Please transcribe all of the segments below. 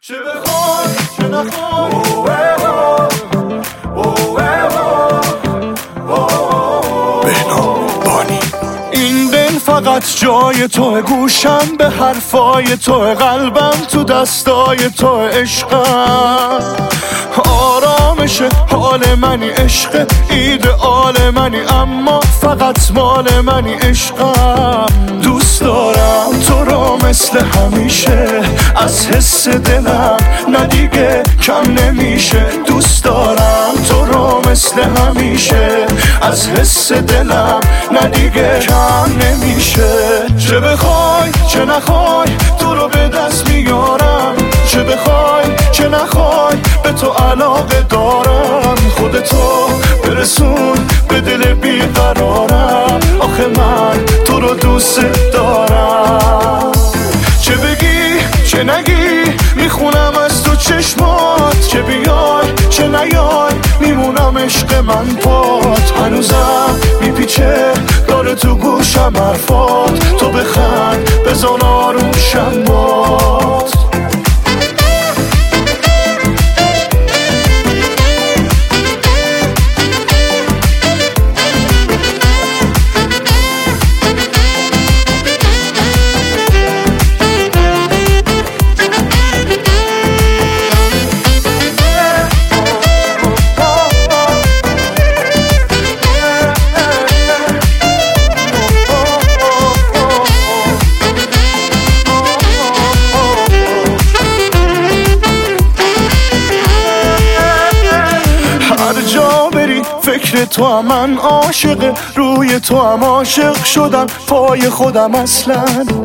چه بخوای چه نخوای این دل فقط جای توه، گوشم به حرفای توه، قلبم تو دستای توه، عشقم آرامش حال منی، عشق ایدئال منی، اما فقط مال منی، عشقم دوست دارم تو رو مثل همیشه، از حس دلم نه دیگه کم نمیشه، دوست دارم تو رو مثل همیشه، از حس دلم نه دیگه کم نمیشه. چه بخوای چه نخوای تو رو به دست میارم، چه بخوای چه نخوای به تو علاقه دارم، خودتو برسون به دل بیقرارم، آخه من تو رو دوست دارم. چه بگی چه نگی میخونم از تو چشمات، چه بیای چه نیای میمونم عشق من پات، هنوزم میپیچه داره تو گوشم حرفات، تو بخند بزن آروم شمات. فکر تو هم من عاشق، روی تو هم عاشق شدم، پای خودم اصلا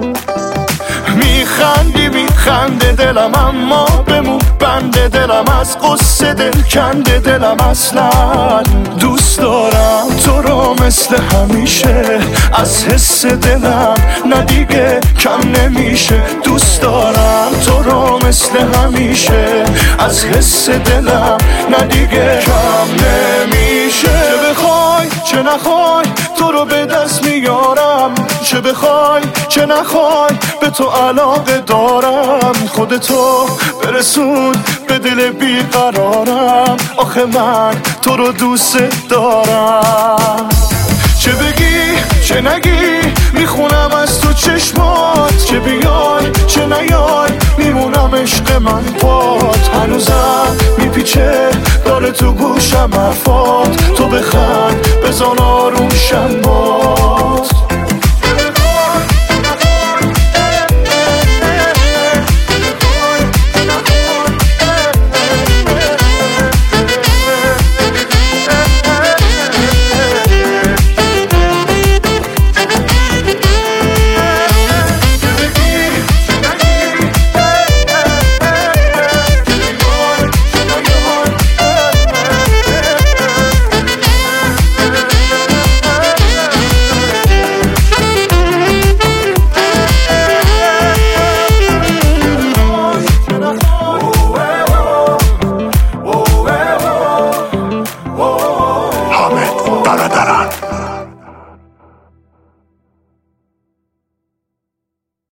میخندی میخنده دلم، اما بمون بنده دلم، از قصه دل کنده دلم، اصلا دوست دارم تو رو مثل همیشه، از حس دلم نه دیگه کم نمیشه، دوست دارم تو رو مثل همیشه، از حس دلم نه دیگه کم نمیشه. چه بخوای چه نخوای تو رو به دست میارم، چه بخوای چه نخوای به تو علاقه دارم، خودتو برسون به دل بیقرارم، آخه من تو رو دوست دارم. چه بگی چه نگی میخونم از تو چشمات، چه بیای چه نیای میمونم عشق من پات، هنوزم میپیچه داره تو گوشم حرفات، تو بخند بزن آروم شمات.